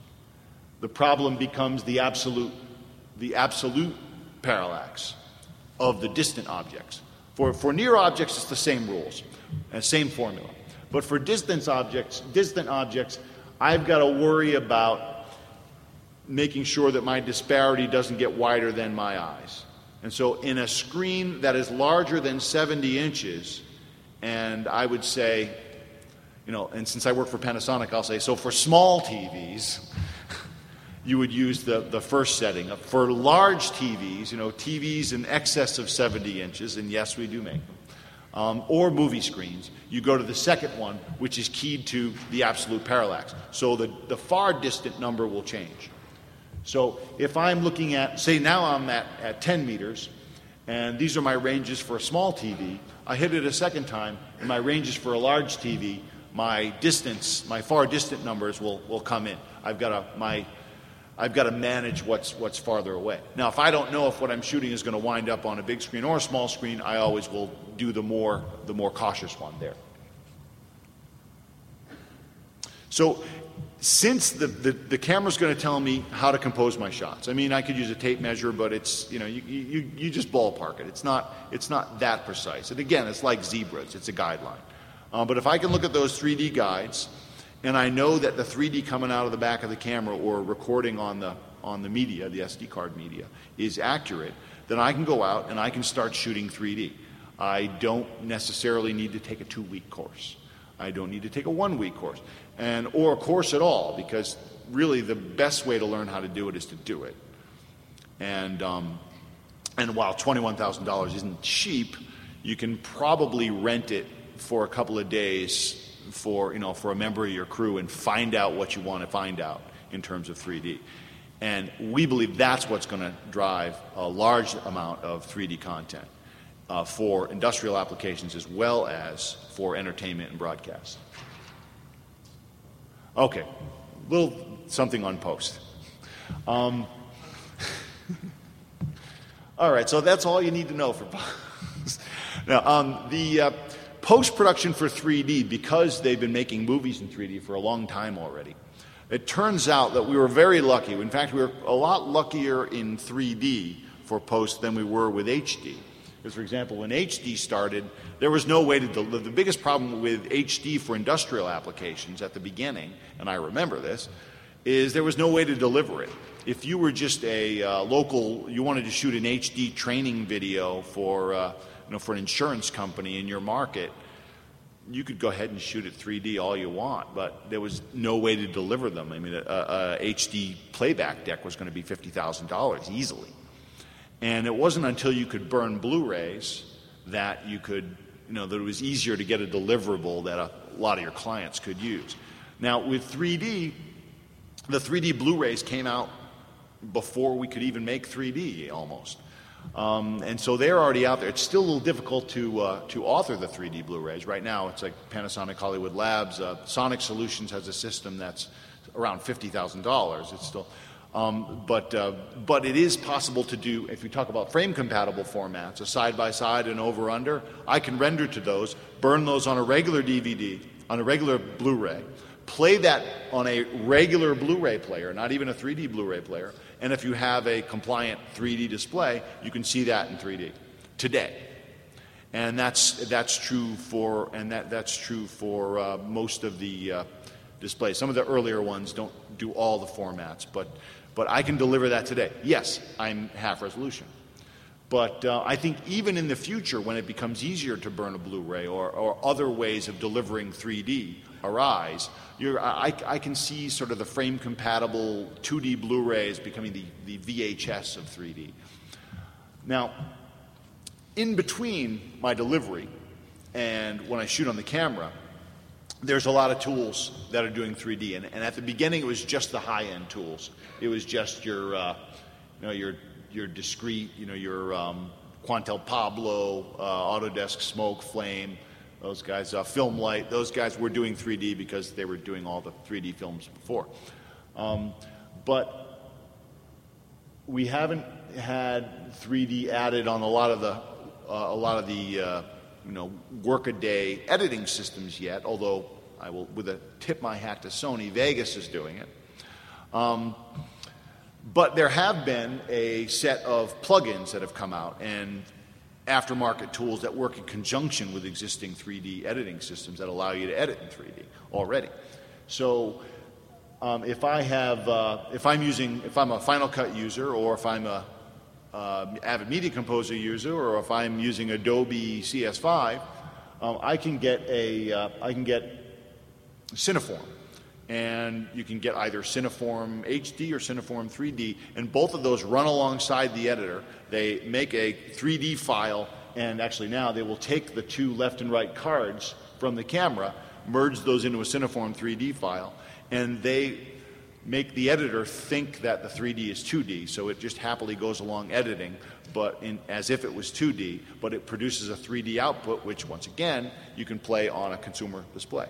the problem becomes the absolute, the absolute parallax of the distant objects. For, for near objects, it's the same rules and same formula. But for distant objects, distant objects, I've got to worry about making sure that my disparity doesn't get wider than my eyes. And so in a screen that is larger than seventy inches, and I would say, you know, and since I work for Panasonic, I'll say, so for small T Vs, you would use the, the first setting. For large T Vs, you know, T Vs in excess of seventy inches, and yes, we do make them, um, or movie screens, you go to the second one, which is keyed to the absolute parallax. So the, the far distant number will change. So if I'm looking at, say now I'm at, at ten meters, and these are my ranges for a small T V, I hit it a second time, and my ranges for a large T V, my distance, my far distant numbers will, will come in. I've got a, my I've got to manage what's, what's farther away. Now, if I don't know if what I'm shooting is going to wind up on a big screen or a small screen, I always will do the more, the more cautious one there. So since the, the, the camera's going to tell me how to compose my shots, I mean, I could use a tape measure, but it's, you know, you, you, you just ballpark it. It's not, it's not that precise. And again, it's like zebras. It's a guideline. Uh, but if I can look at those three D guides, and I know that the three D coming out of the back of the camera or recording on the, on the media, the S D card media, is accurate, then I can go out and I can start shooting three D. I don't necessarily need to take a two-week course. I don't need to take a one-week course, and or a course at all, because really the best way to learn how to do it is to do it. And, um, and while twenty-one thousand dollars isn't cheap, you can probably rent it for a couple of days for, you know, for a member of your crew and find out what you want to find out in terms of three D. And we believe that's what's going to drive a large amount of three D content uh, for industrial applications as well as for entertainment and broadcast. Okay, a little something on post. Um, all right, so that's all you need to know for post. Now, um, the uh, post-production for three D, because they've been making movies in three D for a long time already, it turns out that we were very lucky. In fact, we were a lot luckier in three D for post than we were with H D. Because, for example, when H D started, there was no way to deliver. The biggest problem with H D for industrial applications at the beginning, and I remember this, is there was no way to deliver it. If you were just a uh, local, you wanted to shoot an H D training video for uh, you know, for an insurance company in your market, you could go ahead and shoot it three D all you want, but there was no way to deliver them. I mean, a, a H D playback deck was going to be fifty thousand dollars easily. And it wasn't until you could burn Blu-rays that you could, you know, that it was easier to get a deliverable that a lot of your clients could use. Now, with three D, the three D Blu-rays came out before we could even make three D almost. Um, and so they're already out there. It's still a little difficult to uh, to author the three D Blu-rays. Right now, it's like Panasonic Hollywood Labs. Uh, Sonic Solutions has a system that's around fifty thousand dollars. It's still, um, but uh, but it is possible to do. If you talk about frame-compatible formats, a side-by-side and over/under, I can render to those, burn those on a regular D V D, on a regular Blu-ray, play that on a regular Blu-ray player, not even a three D Blu-ray player. And if you have a compliant three D display, you can see that in three D today. And that's that's true for and that that's true for uh, most of the uh, displays. Some of the earlier ones don't do all the formats, but but I can deliver that today. Yes, I'm half resolution. But uh, I think even in the future, when it becomes easier to burn a Blu-ray or, or other ways of delivering three D arise, you're, I, I can see sort of the frame-compatible two D Blu-rays becoming the, the V H S of three D. Now, in between my delivery and when I shoot on the camera, there's a lot of tools that are doing three D. And, and at the beginning, it was just the high-end tools. It was just your, uh, you know, your your discrete, you know, your um, Quantel Pablo, uh, Autodesk Smoke, Flame, those guys, uh, Filmlight, those guys were doing three D because they were doing all the three D films before. Um, but we haven't had three D added on a lot of the, uh, a lot of the, uh, you know, workaday editing systems yet. Although I will, with a tip my hat to Sony, Vegas is doing it. Um, But there have been a set of plugins that have come out and aftermarket tools that work in conjunction with existing three D editing systems that allow you to edit in three D already. So um, if I have, uh, if I'm using, if I'm a Final Cut user, or if I'm a uh, Avid Media Composer user, or if I'm using Adobe C S five, um, I can get a, uh, I can get Cineform. And you can get either Cineform H D or Cineform three D, and both of those run alongside the editor. They make a three D file, and actually now they will take the two left and right cards from the camera, merge those into a Cineform three D file, and they make the editor think that the three D is two D, so it just happily goes along editing, but in, as if it was two D, but it produces a three D output, which once again you can play on a consumer display.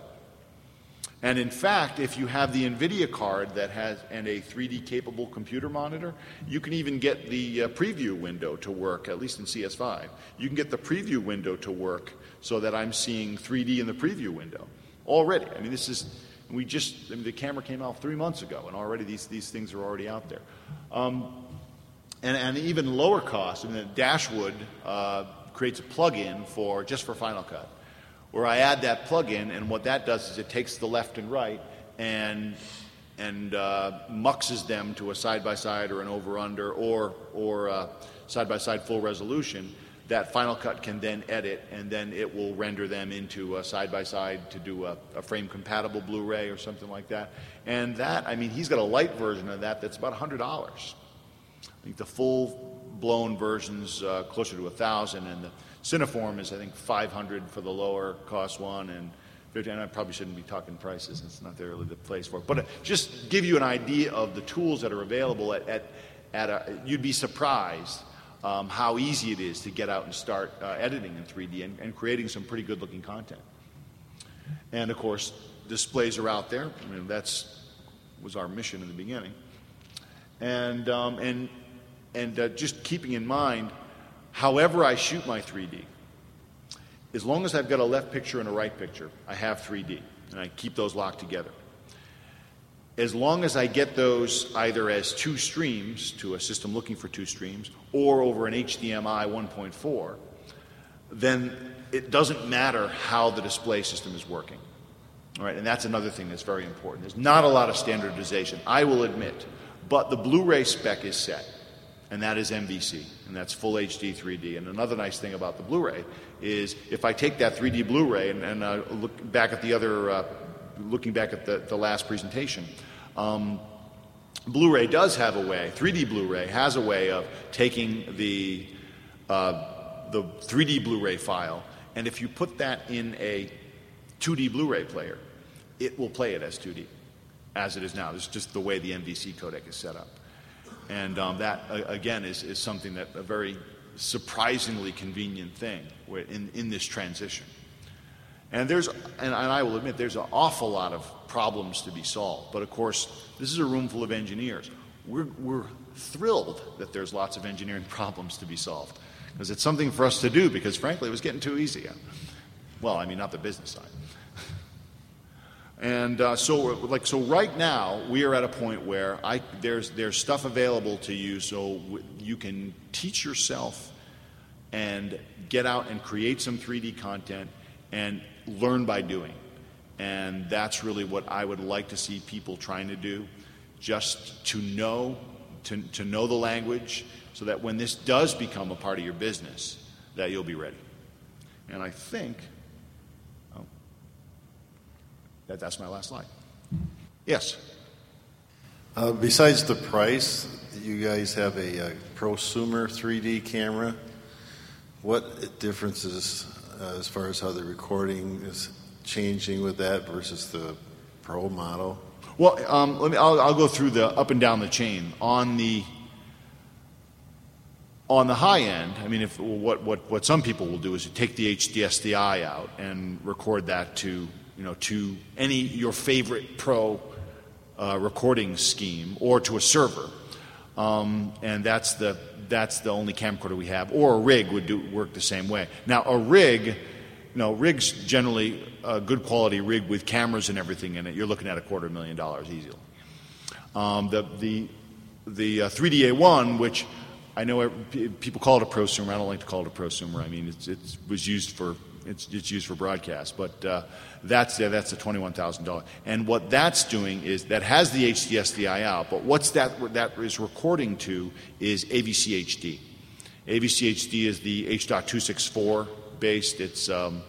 And in fact, if you have the NVIDIA card that has and a three D capable computer monitor, you can even get the uh, preview window to work, at least in C S five. You can get the preview window to work so that I'm seeing three D in the preview window already. I mean, this is, we just, I mean, the camera came out three months ago, and already these, these things are already out there. Um, and, and even lower cost, I mean, Dashwood uh, creates a plug-in for, just for Final Cut, where I add that plug-in, and what that does is it takes the left and right and and uh, muxes them to a side-by-side or an over-under or or uh, side-by-side full resolution that Final Cut can then edit, and then it will render them into a side-by-side to do a, a frame-compatible Blu-ray or something like that. And that, I mean, he's got a light version of that that's about one hundred dollars. I think the full-blown version's uh, closer to one thousand dollars, and the Cineform is, I think, five hundred dollars for the lower cost one, and fifty dollars, and I probably shouldn't be talking prices. It's not really the place for it. But uh, just give you an idea of the tools that are available at, at, at a, you'd be surprised um, how easy it is to get out and start uh, editing in three D and, and creating some pretty good-looking content. And, of course, displays are out there. I mean, that's was our mission in the beginning. And, um, and, and uh, just keeping in mind, however I shoot my three D, as long as I've got a left picture and a right picture, I have three D, and I keep those locked together. As long as I get those either as two streams to a system looking for two streams or over an H D M I one point four, then it doesn't matter how the display system is working. All right, and that's another thing that's very important. There's not a lot of standardization, I will admit, but the Blu-ray spec is set. and that is M V C, and that's full H D three D. And another nice thing about the Blu-ray is if I take that three D Blu-ray and, and uh, look back at the other, uh, looking back at the, the last presentation, um, Blu-ray does have a way, three D Blu-ray has a way of taking the, uh, the three D Blu-ray file, and if you put that in a two D Blu-ray player, it will play it as two D, as it is now. It's just the way the M V C codec is set up. And um, that, uh, again, is, is something that a very surprisingly convenient thing in, in this transition. And there's, and I will admit, there's an awful lot of problems to be solved. But of course, this is a room full of engineers. We're, we're thrilled that there's lots of engineering problems to be solved, because it's something for us to do, because frankly, it was getting too easy. Well, I mean, not the business side. And uh, so, like, so right now we are at a point where I, there's there's stuff available to you, so w- you can teach yourself and get out and create some three D content and learn by doing. And that's really what I would like to see people trying to do, just to know to to know the language, so that when this does become a part of your business, that you'll be ready. And I think. That, that's my last slide. Yes? Uh, besides the price, you guys have a, a prosumer three D camera. What differences uh, as far as how the recording is changing with that versus the Pro model? Well, um, let me. I'll, I'll go through the up and down the chain. On the on the high end, I mean, if what what what some people will do is you take the H D S D I out and record that to. You know, to any your favorite pro uh, recording scheme, or to a server, um, and that's the that's the only camcorder we have. Or a rig would do work the same way. Now, a rig, you know, rigs generally a good quality rig with cameras and everything in it. You're looking at a quarter million dollars easily. Um, the the the uh, three D A one, which I know people call it a prosumer. I don't like to call it a prosumer. I mean, it's, it was used for. It's, it's used for broadcast, but uh, that's uh, that's a twenty-one thousand dollars. And what that's doing is that has the H D S D I out, but what's that that is recording to is A V C H D. A V C H D is the H two sixty-four based. It's um,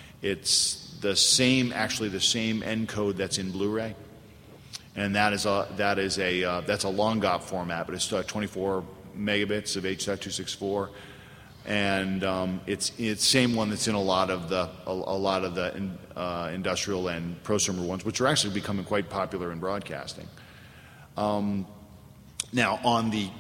it's the same, actually the same encode that's in Blu-ray, and that is a that is a uh, that's a long G O P format, but it's uh, twenty-four megabits of H two sixty-four. And um, it's it's same one that's in a lot of the a, a lot of the in, uh, industrial and prosumer ones, which are actually becoming quite popular in broadcasting. Um, now, on the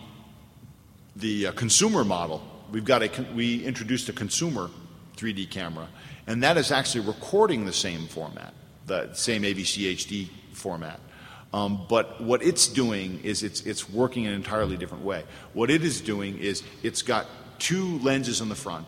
the uh, consumer model, we've got a we introduced a consumer three D camera, and that is actually recording the same format, the same A V C H D format. Um, but what it's doing is it's it's working in an entirely different way. What it is doing is it's got two lenses on the front,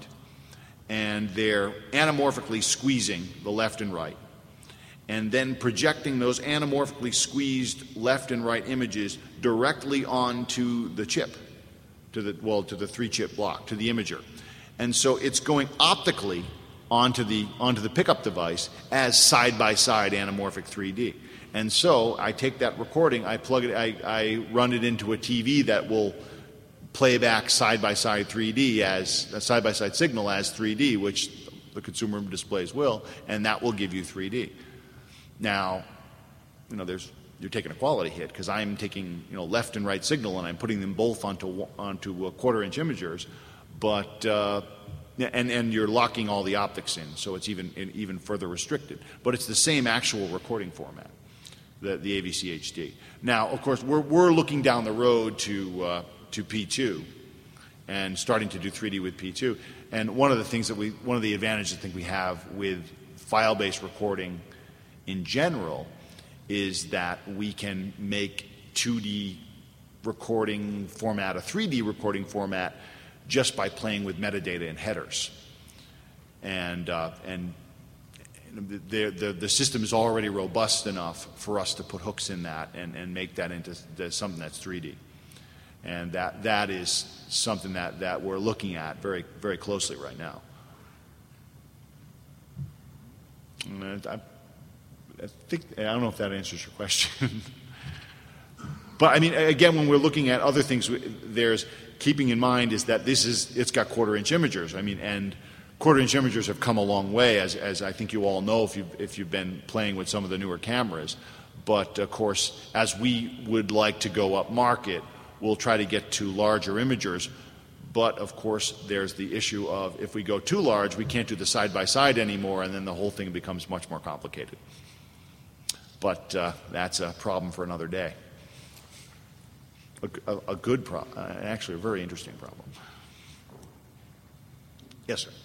and they're anamorphically squeezing the left and right, and then projecting those anamorphically squeezed left and right images directly onto the chip, to the well, to the three-chip block, to the imager. And so it's going optically onto the onto the pickup device as side-by-side anamorphic three D. And so I take that recording, I plug it, I, I run it into a T V that will playback side-by-side three D as a side-by-side signal as three D, which the consumer displays will, and that will give you three D. Now, you know, there's you're taking a quality hit, because I'm taking, you know, left and right signal and I'm putting them both onto onto quarter-inch imagers, but uh, and and you're locking all the optics in, so it's even even further restricted. But it's the same actual recording format, the the A V C H D. Now, of course, we're we're looking down the road to uh, to P two and starting to do three D with P two. And one of the things that we, one of the advantages I think we have with file-based recording in general is that we can make two D recording format a three D recording format just by playing with metadata and headers. And uh, and the, the the system is already robust enough for us to put hooks in that and, and make that into something that's three D. And that that is something that, that we're looking at very very closely right now. And I, I think I don't know if that answers your question, But I mean, again, when we're looking at other things, there's keeping in mind is that this is, it's got quarter-inch imagers. I mean, and quarter-inch imagers have come a long way, as, as I think you all know if you've, if you've been playing with some of the newer cameras. But, of course, as we would like to go up market, we'll try to get to larger imagers. But, of course, there's the issue of if we go too large, we can't do the side-by-side anymore, and then the whole thing becomes much more complicated. But uh, that's a problem for another day. A, a, a good problem, uh, actually a very interesting problem. Yes, sir.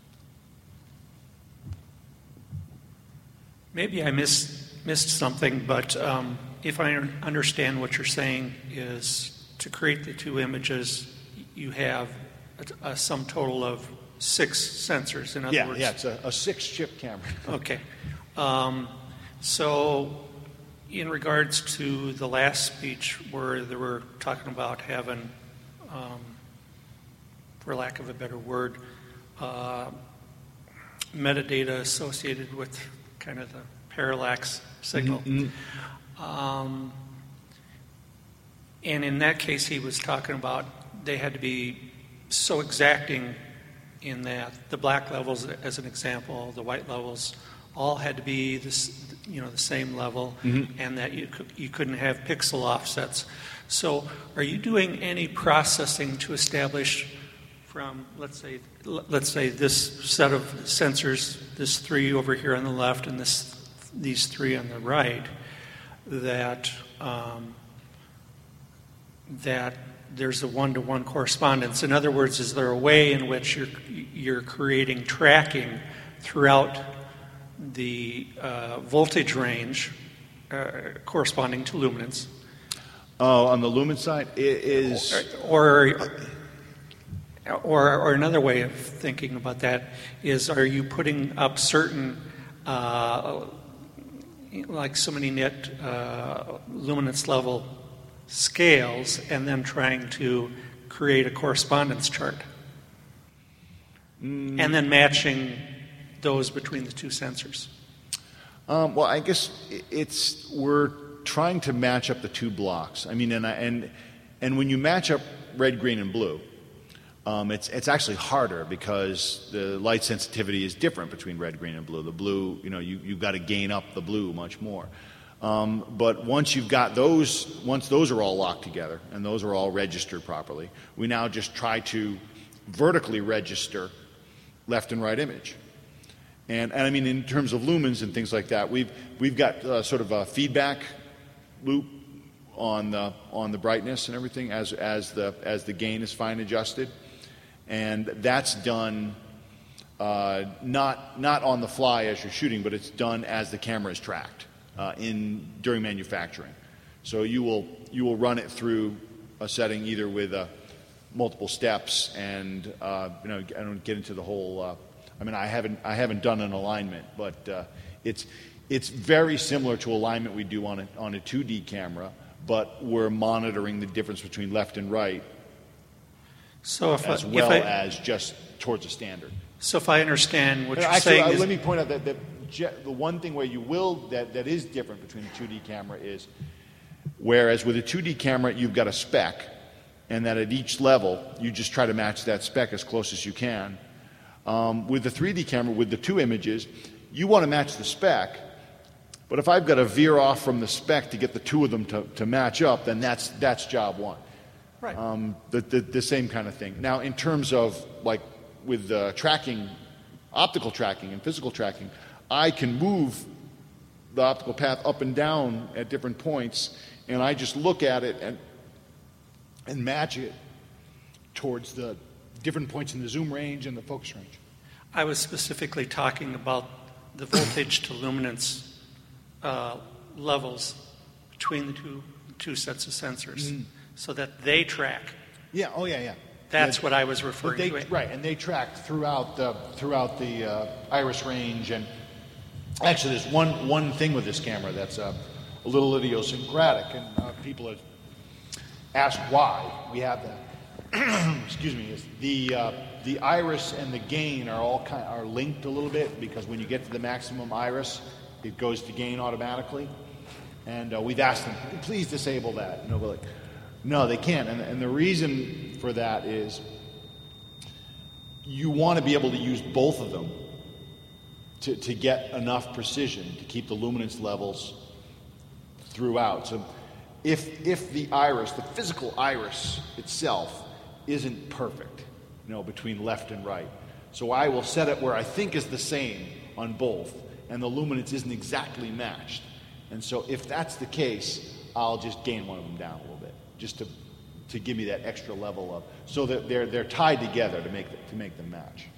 Maybe I missed, missed something, but um, if I understand what you're saying is to create the two images, you have a, a sum total of six sensors. In other yeah, words, yeah, it's a, a six-chip camera. Okay. Um, so in regards to the last speech where they were talking about having, um, for lack of a better word, uh, metadata associated with kind of the parallax signal. Mm-hmm. Um, and in that case, he was talking about they had to be so exacting in that the black levels, as an example, the white levels, all had to be this, you know, the same level, mm-hmm. and that you you couldn't have pixel offsets. So, are you doing any processing to establish from, let's say, let's say this set of sensors, this three over here on the left, and this these three on the right, that um, that there's a one-to-one correspondence. In other words, is there a way in which you're you're creating tracking throughout the uh, voltage range uh, corresponding to luminance? Oh, on the lumen side, it is... Or, or, or another way of thinking about that is, are you putting up certain, uh, like so many nit uh, luminance level scales, and then trying to create a correspondence chart? Mm. And then matching those between the two sensors? Um, well, I guess it's we're trying to match up the two blocks. I mean, and I, and and when you match up red, green, and blue, um, it's it's actually harder because the light sensitivity is different between red, green, and blue. The blue, you know, you you've got to gain up the blue much more. Um, but once you've got those, once those are all locked together and those are all registered properly, we now just try to vertically register left and right image. And, and I mean, in terms of lumens and things like that, we've we've got uh, sort of a feedback loop on the on the brightness and everything as as the as the gain is fine adjusted, and that's done uh, not not on the fly as you're shooting, but it's done as the camera is tracked uh, in during manufacturing. So you will you will run it through a setting either with uh, multiple steps, and uh, you know I don't get into the whole. Uh, I mean, I haven't I haven't done an alignment, but uh, it's it's very similar to alignment we do on a on a two D camera, but we're monitoring the difference between left and right, so if as I, well if I, as just towards a standard. So if I understand what and you're actually, saying, uh, is, let me point out that the, the one thing where you will that that is different between a two D camera is, whereas with a two D camera you've got a spec, and that at each level you just try to match that spec as close as you can. Um, with the three D camera, with the two images, you want to match the spec, but if I've got to veer off from the spec to get the two of them to, to match up, then that's that's job one. Right. Um, the, the, the same kind of thing. Now, in terms of, like, with uh, tracking, optical tracking and physical tracking, I can move the optical path up and down at different points, and I just look at it and and match it towards the different points in the zoom range and the focus range. I was specifically talking about the voltage to luminance uh, levels between the two two sets of sensors, mm. so that they track. Yeah. Oh, yeah, yeah. That's yeah, what I was referring they, to. Right, and they track throughout the throughout the uh, iris range. And actually, there's one one thing with this camera that's uh, a little idiosyncratic, and uh, people have asked why we have that. Excuse me, is the uh, the iris and the gain are all kind are linked a little bit, because when you get to the maximum iris, it goes to gain automatically. And uh, we've asked them, please disable that. And they'll be like, no, they can't. And, and the reason for that is you want to be able to use both of them to, to get enough precision to keep the luminance levels throughout. So if, if the iris, the physical iris itself, isn't perfect, you know, between left and right, so I will set it where I think is the same on both, and the luminance isn't exactly matched. And so if that's the case, I'll just gain one of them down a little bit, just to, to give me that extra level of, so that they're, they're tied together to make, the, to make them match.